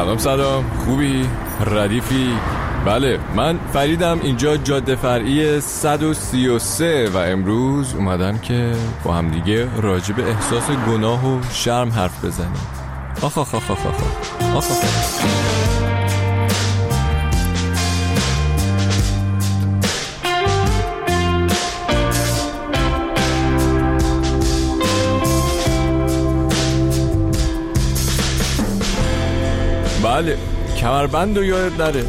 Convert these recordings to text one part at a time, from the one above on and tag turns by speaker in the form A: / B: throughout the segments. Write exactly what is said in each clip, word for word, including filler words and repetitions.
A: سلام سلام، خوبی؟ ردیفی؟ بله، من فریدم، اینجا جاده فرعی صد و سی و سه و امروز اومدم که با هم دیگه راجع به احساس گناه و شرم حرف بزنیم. آخ آخ آخ آخ آخ آخ آخ. بله، کمربند رو یاد نره.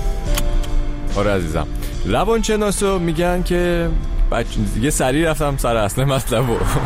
A: آره عزیزم، روانشناسا میگن که بچه دیگه سریع رفتم سر اصل مطلب.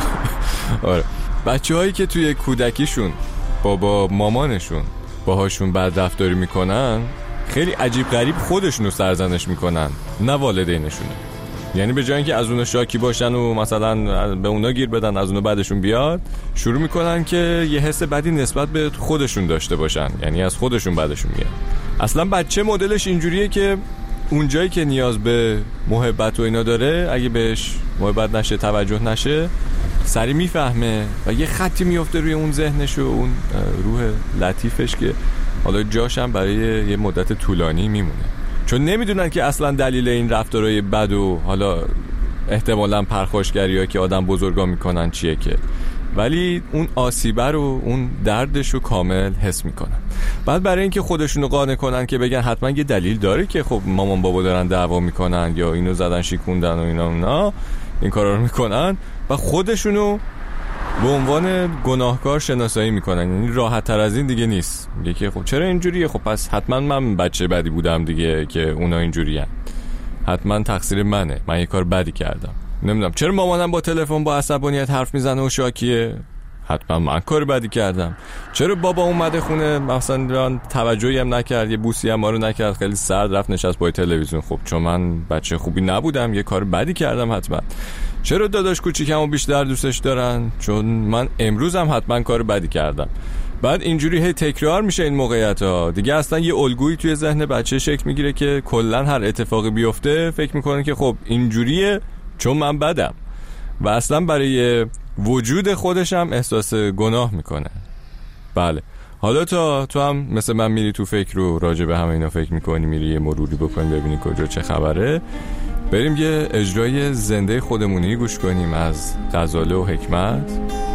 A: آره، بچه هایی که توی کودکیشون بابا مامانشون باهاشون بد رفتاری میکنن خیلی عجیب غریب خودشونو سرزنش میکنن، نه والدینشونه. یعنی به جای اینکه از اونو شاکی باشن و مثلا به اونا گیر بدن، از اونو بعدشون بیاد، شروع میکنن که یه حس بدی نسبت به خودشون داشته باشن، یعنی از خودشون بعدشون میاد. اصلا بچه مدلش اینجوریه که اونجایی که نیاز به محبت و اینا داره، اگه بهش محبت نشه، توجه نشه، سری میفهمه و یه خطی میفته روی اون ذهنش و اون روح لطیفش که حالا جاشم برای یه مدت طولانی میمونه، چون نمیدونن که اصلا دلیل این رفتارهای بد و حالا احتمالاً پرخاشگری ها که آدم بزرگا میکنن چیه، که ولی اون آسیبه رو، اون دردش رو کامل حس میکنن. بعد برای اینکه خودشونو قانع کنن که بگن حتما یه دلیل داره که خب مامان بابا دارن دعوا میکنن یا اینو زدن شیکوندن و اینا اونا این کارا رو میکنن و خودشونو به عنوان گناهکار شناسایی میکنن. یعنی راحت تر از این دیگه نیست. میگه که خب چرا اینجوریه؟ خب پس حتما من بچه بدی بودم دیگه که اونا اینجوریان، حتما تقصیر منه، من یه کار بدی کردم. نمیدونم چرا مامانم با تلفن با عصبانیت حرف میزنه و شاکیه، حتما من کار بدی کردم. چرا بابا اومده خونه مثلا توجهی هم نکرد، یه بوسی هم ما رو نکرد، خیلی سرد رفت نشست پای تلویزیون، خب چون من بچه خوبی نبودم، یه کار بدی کردم حتما. چرا داداش کوچیکمو بیشتر دوستش دارن؟ چون من امروز هم حتما کار بدی کردم. بعد اینجوری هی تکرار میشه این موقعیت ها دیگه. اصلا یه الگویی توی ذهن بچه شکل میگیره که کلا هر اتفاقی بیفته فکر میکنه که خب اینجوریه چون من بدم، و اصلا برای وجود خودش هم احساس گناه میکنه. بله، حالا تا تو هم مثل من میری تو فکر رو راجع به همه اینا فکر میکنی، میری یه مروری بکنی ببینی کجا چه خبره، بریم یه اجرای زنده خودمونی گوش کنیم از غزاله و حکمت،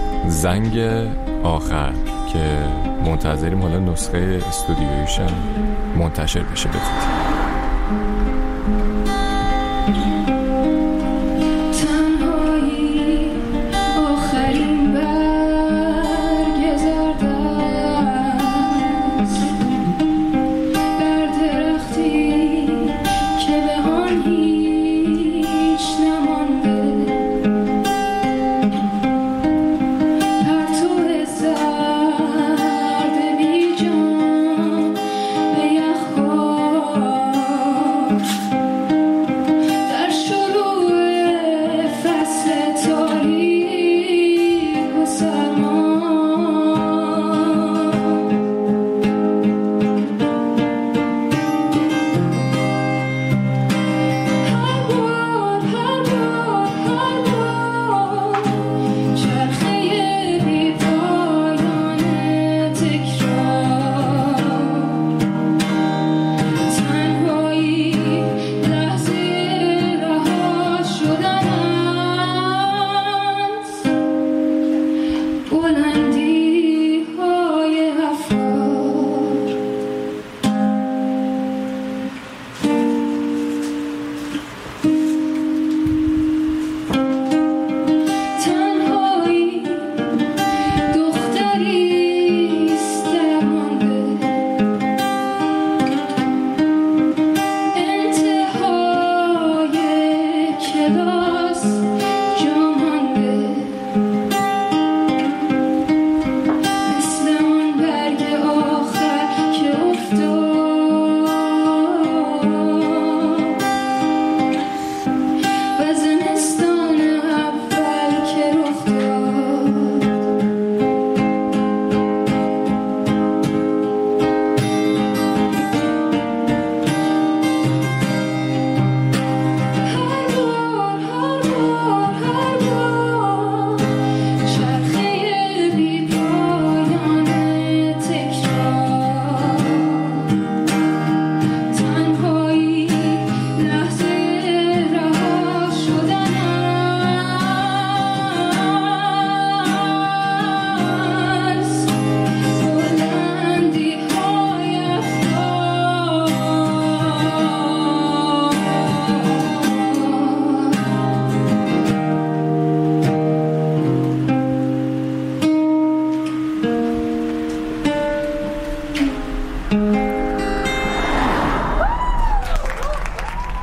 A: زنگ آخر، که منتظریم حالا نسخه استودیویشم منتشر بشه بزید.
B: Oh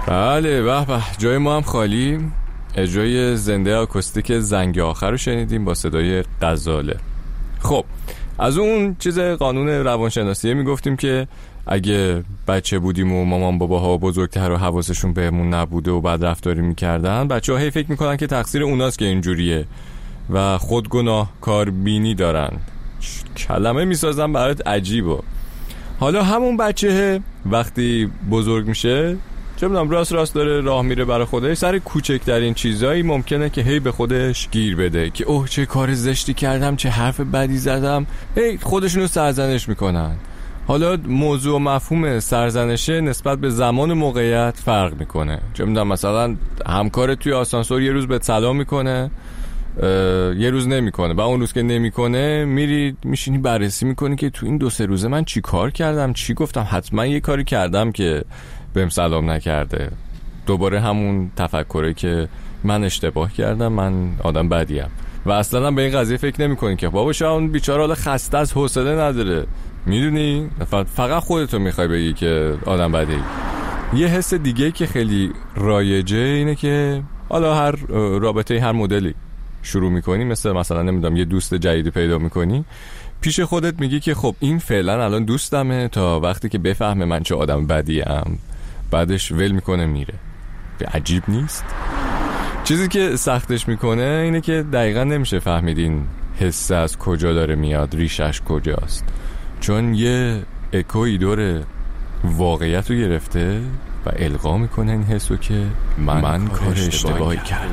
A: بله به به، جای ما هم خالی. اجرای زنده آکوستیک زنگ آخر رو شنیدیم با صدای غزاله. خب از اون چیز قانون روانشناسیه میگفتیم که اگه بچه بودیم و مامان باباها و بزرگتر و حواسشون بهمون نبوده و بد رفتاری میکردن، بچه ها هی فکر میکنن که تقصیر اوناست که اینجوریه و خود گناه کاربینی دارن. کلمه میسازن برات عجیبه. حالا همون بچه وقتی بزرگ میشه، چه میدونم راست راست داره راه میره برای خودش، سر کوچکترین چیزایی ممکنه که هی به خودش گیر بده که اوه چه کار زشتی کردم، چه حرف بدی زدم، هی خودشونو سرزنش میکنن. حالا موضوع و مفهوم سرزنشه نسبت به زمان و موقعیت فرق میکنه. چه میدونم مثلا همکارت توی آسانسور یه روز بهت سلام میکنه، یه روز نمیکنه، و اون روز که نمیکنه میری میشینی بررسی میکنی که تو این دو سه روزه من چی کار کردم، چی گفتم، حتما یه کاری کردم که بهم سلام نکرده. دوباره همون تفکره که من اشتباه کردم، من آدم بدیم، و اصلا به این قضیه فکر نمی‌کنی که بابا شاید اون بیچاره حالا خسته از حوصله نداره. میدونی فقط خودتو میخوای بگی که آدم بدی. یه حس دیگه که خیلی رایجه اینه که حالا هر رابطه هر مدلی شروع میکنی، مثل مثلا نمیدونم یه دوست جدید پیدا میکنی، پیش خودت میگی که خب این فعلا الان دوستمه تا وقتی که بفهمه من چه آدم بدیم، بعدش ول میکنه میره. عجیب نیست؟ چیزی که سختش میکنه اینه که دقیقا نمیشه فهمید این حس از کجا داره میاد، ریشش کجاست، چون یه اکوی دور واقعیت رو گرفته و القا میکنه این حسو که من, من کار اشتباهی کردم.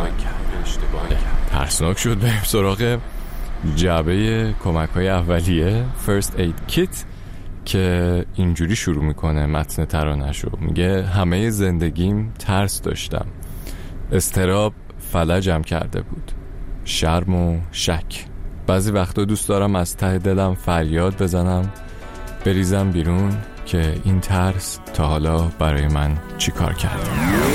A: ترسناک شد. بریم سراغ جعبه کمک‌های اولیه First Aid Kit که اینجوری شروع میکنه متن ترانه‌شو. میگه همه زندگیم ترس داشتم، اضطراب فلجم کرده بود، شرم و شک. بعضی وقتا دوست دارم از ته دلم فریاد بزنم، بریزم بیرون که این ترس تا حالا برای من چی کار کرده.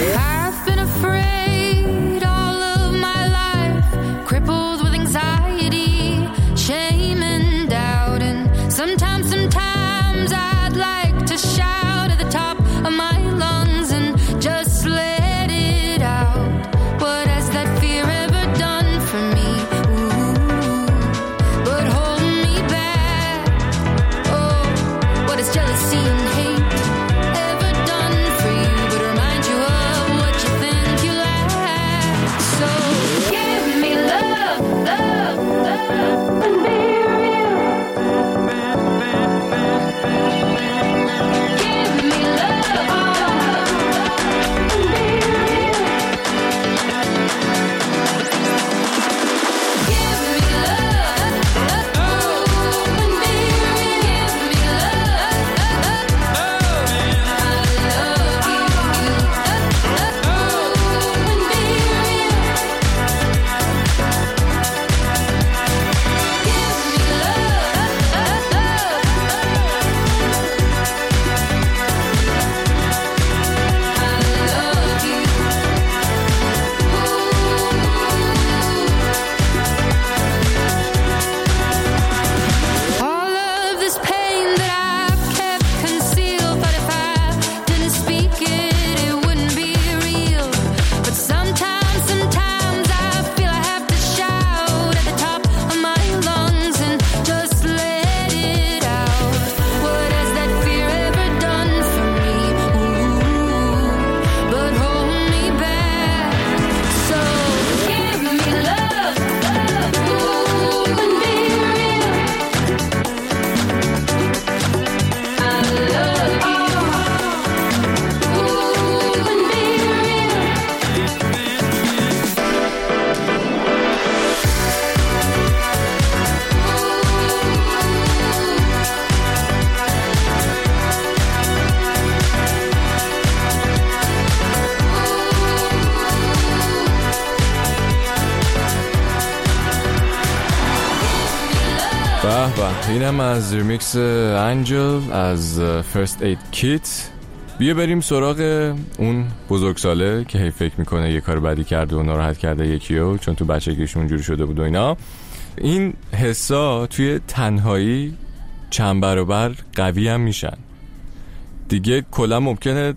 A: به به، اینم از ریمیکس انجل از First Aid Kit. بیا بریم سراغ اون بزرگساله که هی فکر میکنه یه کار بدی کرده و ناراحت کرده یکیو، چون تو بچگیش اونجوری شده بود و اینا. این حسا توی تنهایی چند برابر قوی هم میشن دیگه. کلا ممکنه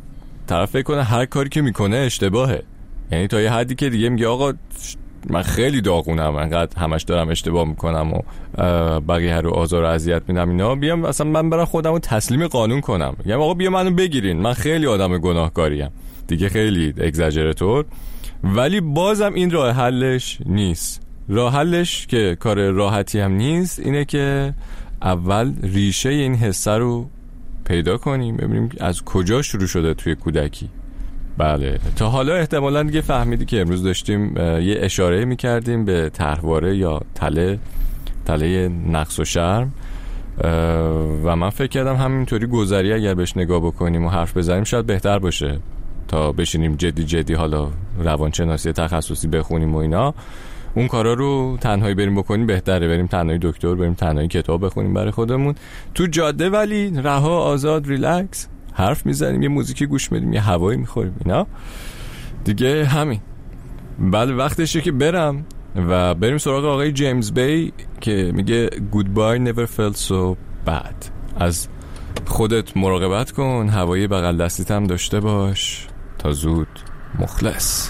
A: طرف فکر کنه هر کاری که میکنه اشتباهه. یعنی تا یه حدی که دیگه میگه آقا من خیلی داغونم، انقدر همش دارم اشتباه میکنم و بقیه رو آزار و اذیت میدم اینا، بیام اصلا من برام خودم رو تسلیم قانون کنم، میگم آقا بیا منو بگیرین، من خیلی آدم گناهکاریم دیگه، خیلی اگزاجراتور. ولی بازم این راه حلش نیست. راه حلش که کار راحتی هم نیست اینه که اول ریشه این حسه رو پیدا کنیم، ببینیم از کجا شروع شده توی کودکی. بله تا حالا احتمالاً دیگه فهمیدی که امروز داشتیم یه اشاره میکردیم به طرحواره یا تله تله نقص و شرم و من فکر کردم همینطوری گذری اگر بهش نگاه بکنیم و حرف بزنیم شاید بهتر باشه تا بشینیم جدی جدی حالا روانشناسی تخصصی بخونیم و اینا. اون کارا رو تنهایی بریم بکنیم بهتره، بریم تنهایی دکتر، بریم تنهایی کتاب بخونیم برای خودمون تو جاده، ولی رها، آزاد، ریلکس حرف میزنیم، یه موزیکی گوش میدیم، یه هوایی میخوریم اینا دیگه. همین. بله وقتشه که برم و بریم سراغ آقای جیمز بی که میگه Goodbye never felt so bad. از خودت مراقبت کن، هوایی بغل دستیت هم داشته باش. تا زود، مخلص.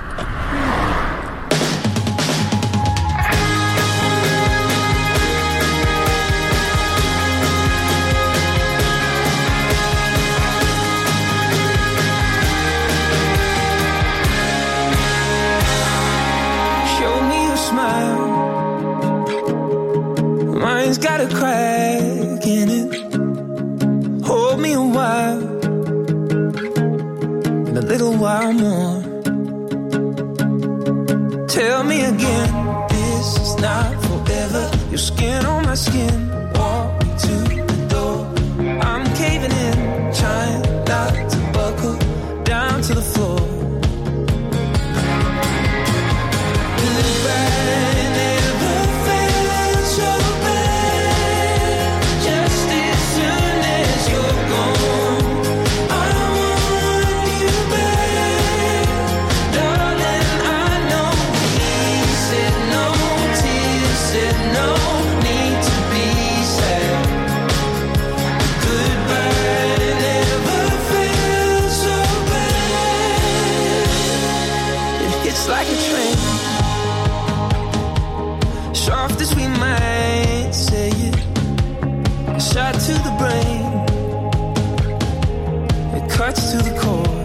B: Mine's got a crack in it. Hold me a while, and a little while more. Tell me again, this is not forever. Your skin on my skin, walk me to the door. I'm caving in, trying not to buckle down to the floor. Like a train, soft as we might say it, a shot to the brain, it cuts to the core.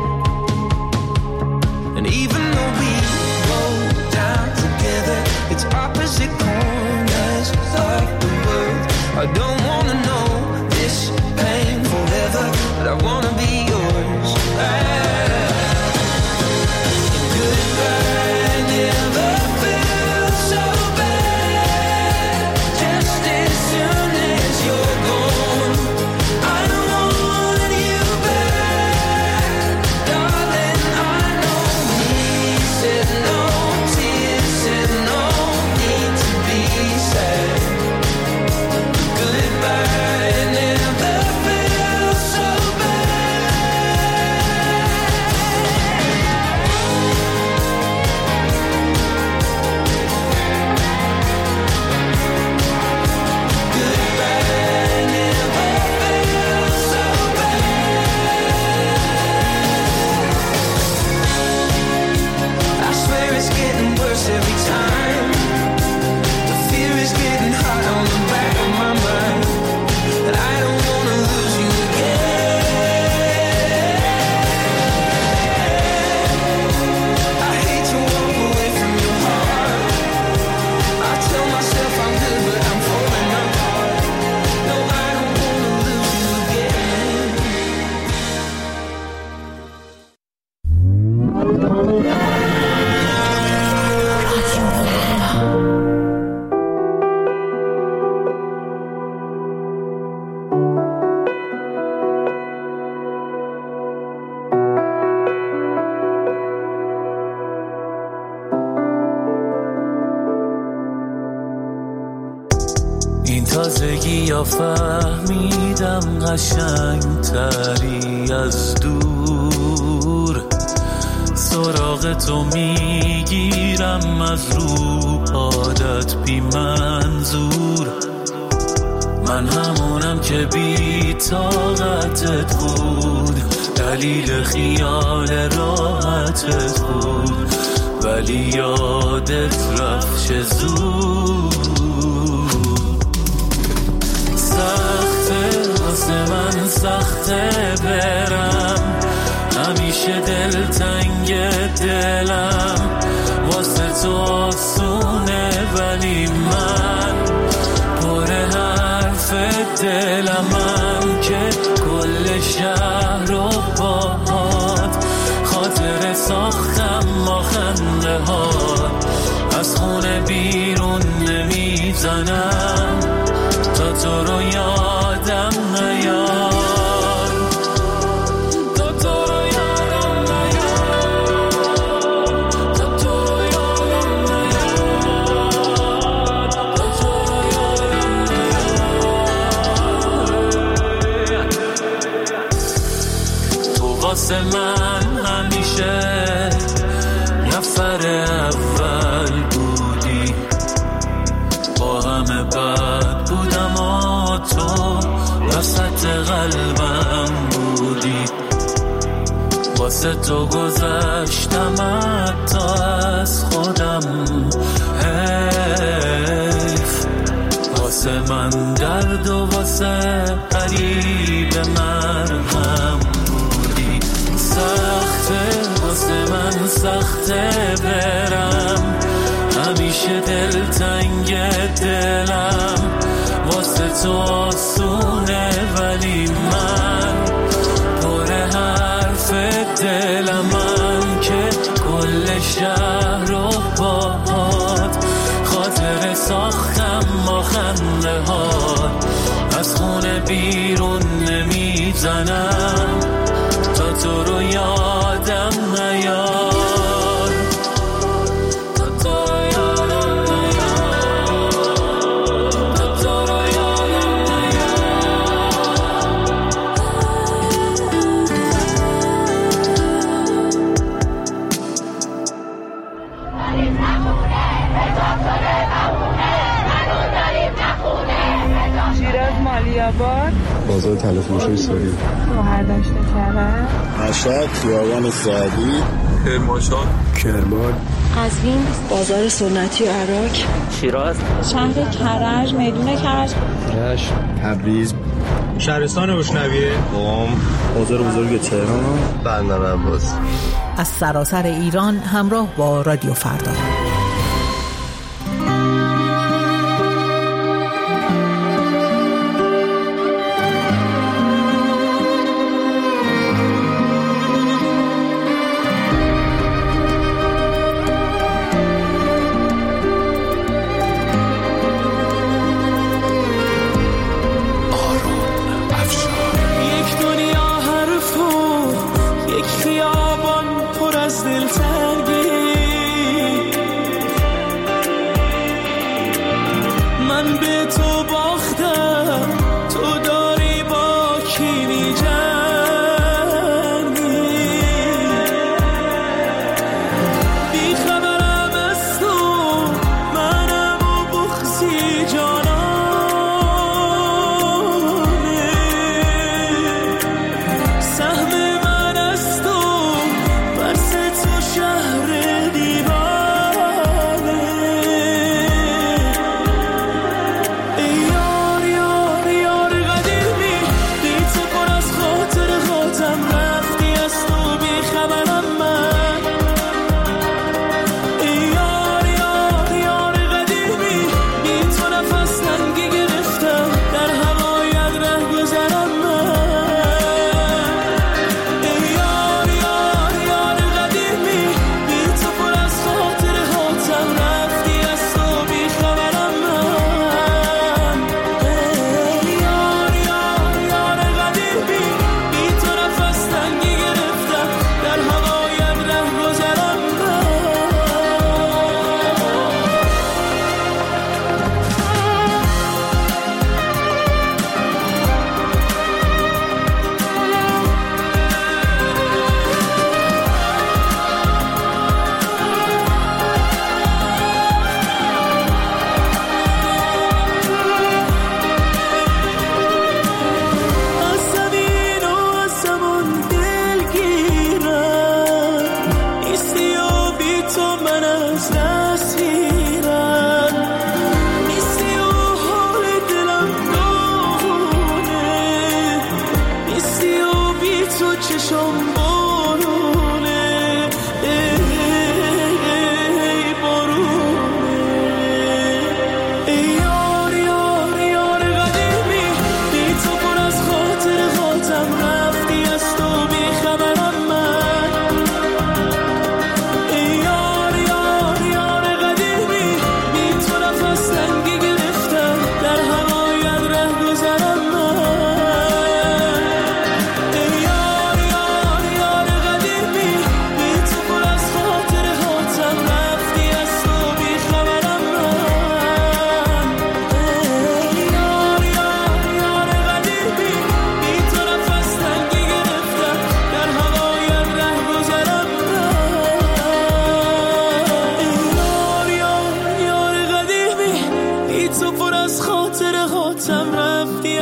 B: And even though we go down together, it's opposite corners of the world. I don't wanna know this pain forever, but I wanna be yours. I
C: تازگی یا فهمیدم قشنگ تری از دور سراغ تو میگیرم از رو عادت بی منظور من همونم که بی طاقتت بود، دلیل خیال راحتت بود، ولی یادت رفت چه زود. سخته واسه من سخته برم، همیشه دل تنگ دلم، واسه تو آسونه ولی من پر حرف دلم، من که کل شهر رو باهات خاطر ساختم ما خنده هات، از خونه بیرون نمیزنم تا تو رو یادم نیاد. واسه من همیشه نفر اول بودی، با همه بد بودم و تو وسط قلبم بودی، واسه تو گذشتم حتی از خودم، حیف واسه من درد و واسه قریب مرهم، سخته واسه من سخته برم، همیشه دل تنگ دلم، واسه تو آسونه ولی من پر حرف دلم، من که کل شهر رو باهات خاطر ساختم ما خنده هات، از خونه بیرون نمیزنم تا تو رو یادم نیاد، تا تو رو یادم نیاد، تا تو رو یادم
D: نیاد. شیراز مالی‌آباد،
E: بازار تلفروشی سوری،
D: مهردشت کرد،
E: مشهد خیابان سعدی،
F: کرمانشاه،
E: کرمان،
G: قزوین، بازار سنتی و عراق،
H: شیراز،
G: شهر کرج، میدون کرج،
E: رشت، تبریز،
F: شهرستان بوشنویه،
E: قم، بازار بزرگ تهران، بندر عباس.
I: از سراسر ایران همراه با رادیو فردا.
C: سهم من از تو بس تو شهر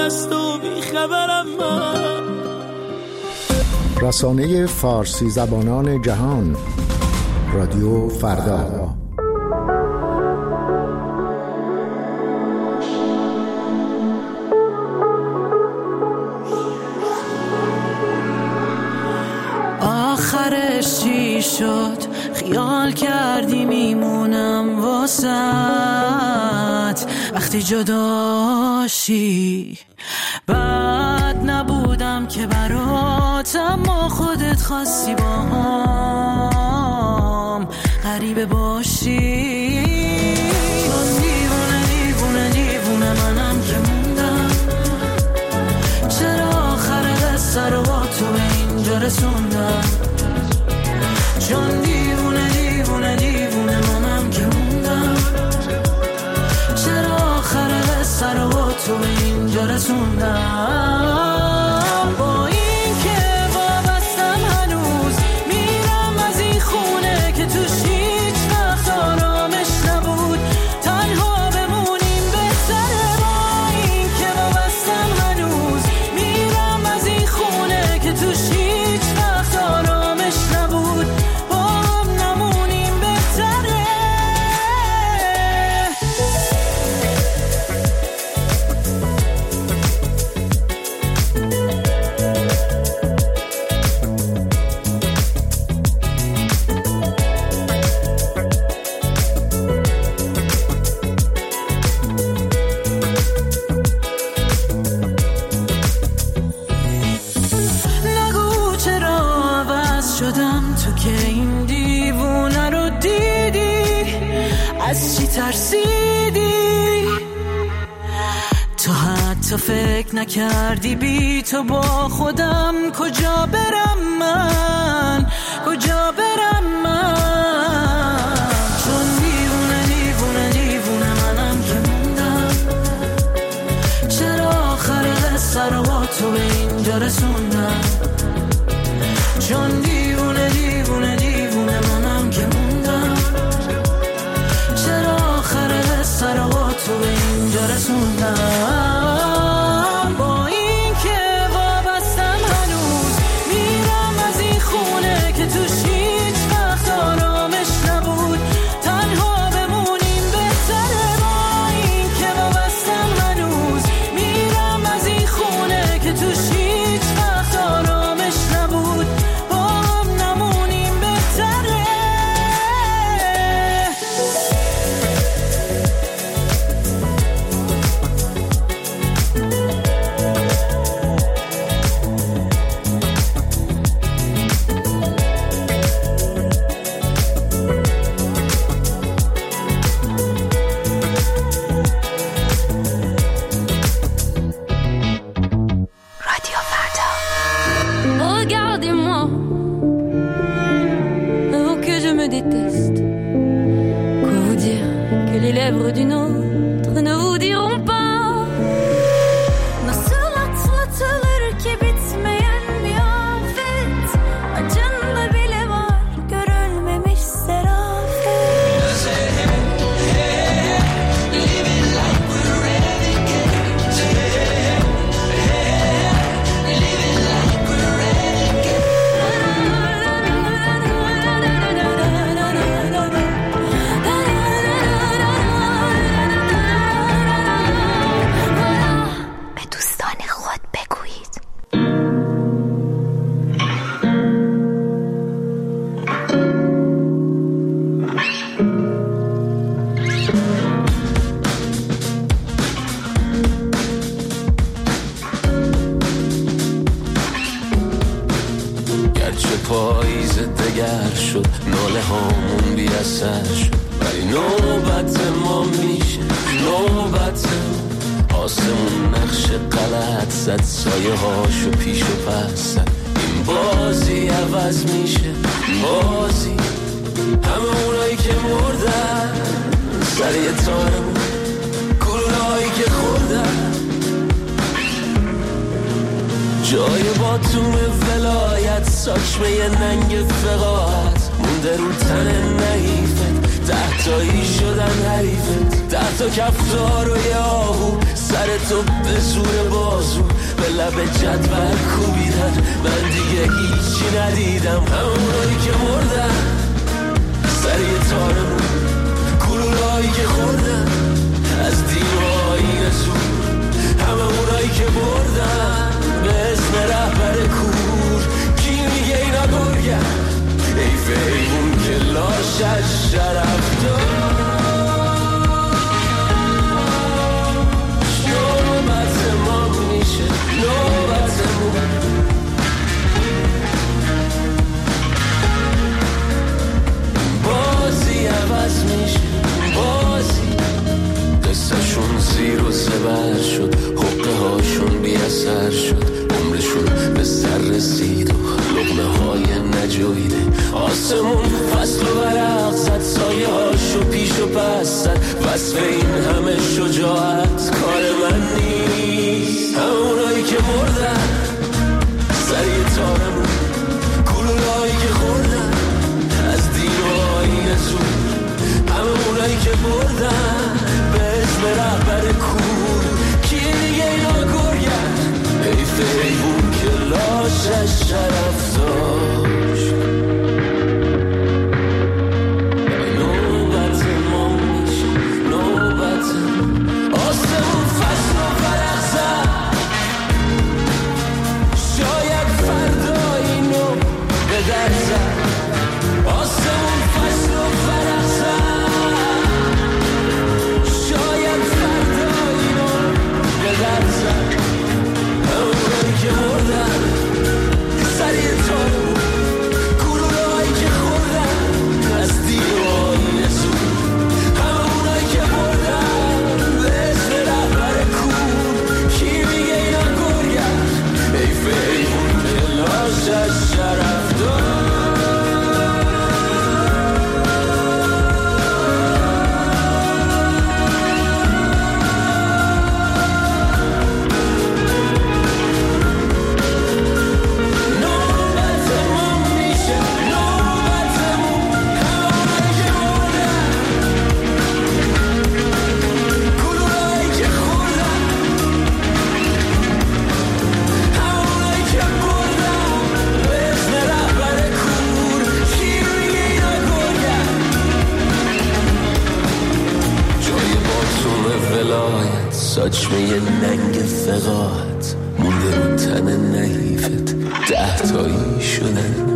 C: است و بیخبرم من.
H: رسانه فارسی زبانان جهان، رادیو فردا.
C: آخرش چی شد؟ خیال کردی میمونم واسط وقتی جداشی. بد نبودم که برات، اما خودت خواستی با هم غریبه باشی. چون دیوونه دیوونه دیوونه منم که موندم، چرا آخر قصه رو با تو به اینجا رسوندم. چون دیوونه دیوونه دیوونه منم که موندم، چرا آخر قصه رو با تو به اینجا رسوندم. با این که وابستم هنوز میرم از این خونه که توش هیچ وقت آرامش نبود، تنها بمونیم بهتره. با این که وابستم هنوز میرم از این خونه که توش هیچ وقت آرامش نبود، با هم نمونیم بهتره. نگو چرا عوض شدم، تو که این دیوونه رو دیدی، از چی ترسیدی؟ تو حتی فکر نکردی بی تو با خودم کجا برم من، کجا برم من. چون دیوونه دیوونه دیوونه منم که موندم، چرا آخر قصه رو با تو به اینجا رسوندم. چون دیوونه دیوونه دیوونه منم که موندم، چرا آخر قصه رو با تو به اینجا رسوندم. با این که وابستم هنوز میرم از این خونه که توش هیچ وقت آرامش نبود، تنها بمونیم بهتره. با این که وابستم هنوز میرم از این خونه که توش هیچ وقت آرامش نبود، با هم نمونیم بهتره.
G: رادیو فردا.
J: Regardez-moi, oh que je me déteste. Quoi vous dire que les lèvres d'une autre ne vous diront pas. Nasıl atlatılır ki bitmeyen bir afet, acında bile var görülmemiş serafet.
G: به دوستان خود بگویید.
C: گرچه پاییز دگر شد، ناله هامون بی اثر شد، ولی نوبت ما میشه، نوبت آسمون نقش غلط زد، سایه هاشو پیش و پس زد. این بازی عوض میشه، بازی همه اونایی که مردن سر یه تارمون، گلولهایی که خوردن جای باتوم ولایت، ساچمه ننگ فقاعت مونده رو تن نحیفت، ده تایی شدن حریفت، ده ده تا کفتار و یه آهو سر تو به زور بازو به لب جدول کوبیدن. من دیگه هیچی ندیدم، همونایی که مردن سر یه تارمون، گلولایی که خوردن از دین و آیین زور، همه اونایی که بردن به اسم رهبر کور. کی میگه اینا گرگن؟ ای فیمون که لاشش شرف دار. نوبت ما میشه نوبتمون، بازی عوض میشه بازی. قصهشون زیر و زبر شد، حقه هاشون بی اثر شد، عمرشون به سر رسید و لقمه های نجویده. آسمون فصل و ورق زد، سایه هاشو پیش و پس زد. وصف این همه شجاعت کار من نیست. همونایی که مردن سر یه تارمون، گلولایی که خوردن از دین و آیین زور، همونایی که بردن به اسم رهبر کور. کی دیگه اینا گرگن؟ حیف حیفون که لاشش شرف داشت. نوبت ما میشه نوبت، آسمون فصل و فرق زد، شاید فردا اینو به در زد. آسمون فصل و فرق زد، شاید فردا اینو به در زد. همونایی که مردن سر یه تارمون، گلوله‌هایی که خوردن از دین و آیین زور، همونایی که مردن به اسم رهبر کور. کی میگه اینا گرگن؟ حیف حیفون که لاشش شرف دار. ساچمه یه ننگ فقاعت مونده رو تن نحیفت، ده تایی شدن